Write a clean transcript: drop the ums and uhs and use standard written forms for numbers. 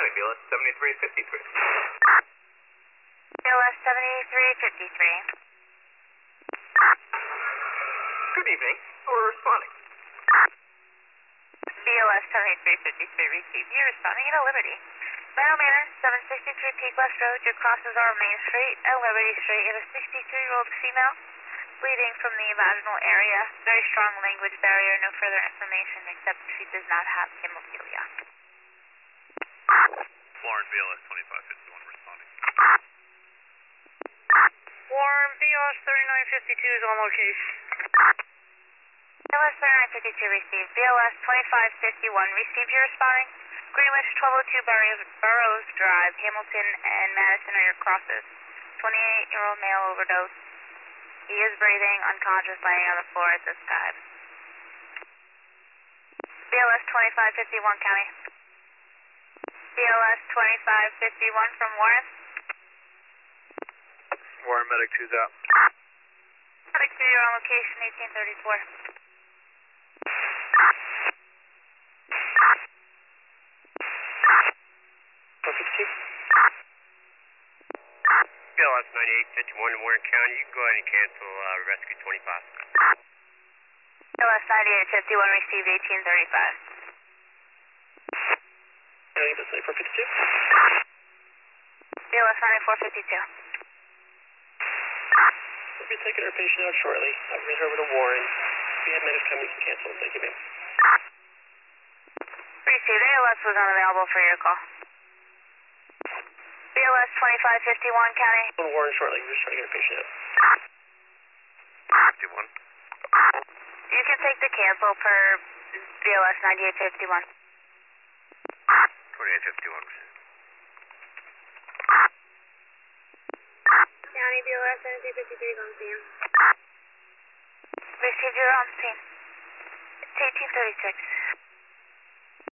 County, BLS 7353. BLS 7353. Good evening. We're responding. BLS 7353 received. You're responding to Liberty. Meadow Manor, 763 Peak West Road. Your crosses are Main Street and Liberty Street. You have a 63-year-old female bleeding from the vaginal area. Very strong language barrier. No further information except she does not have hemophilia. Warren, BLS 2551 responding. Warren, BLS 3952 is on location. BLS 3952 received. BLS 2551 received. You're responding. Greenwich 1202 Burroughs Drive, Hamilton and Madison are your crosses. 28-year-old male overdose. He is breathing, unconscious, laying on the floor at this time. BLS 2551 County. BLS 2551 from Warren. Warren, Medic 2's out. Medic 2, you're on location 1834. BLS 9851 in Warren County. You can go ahead and cancel Rescue 25. BLS 9851 received 1835. BLS 9452. BLS 9452. We'll be taking our patient out shortly. I'll bring her over to Warren. If we have medics coming, you can cancel. Thank you, ma'am. Received. ALS was unavailable for your call. BLS 2551 County. We'll Warren shortly. We're just trying to get our patient out. 51. You can take the cancel per BLS 9851. 2851. County BLS 7253 is on scene. Received. You're on scene. It's 1836.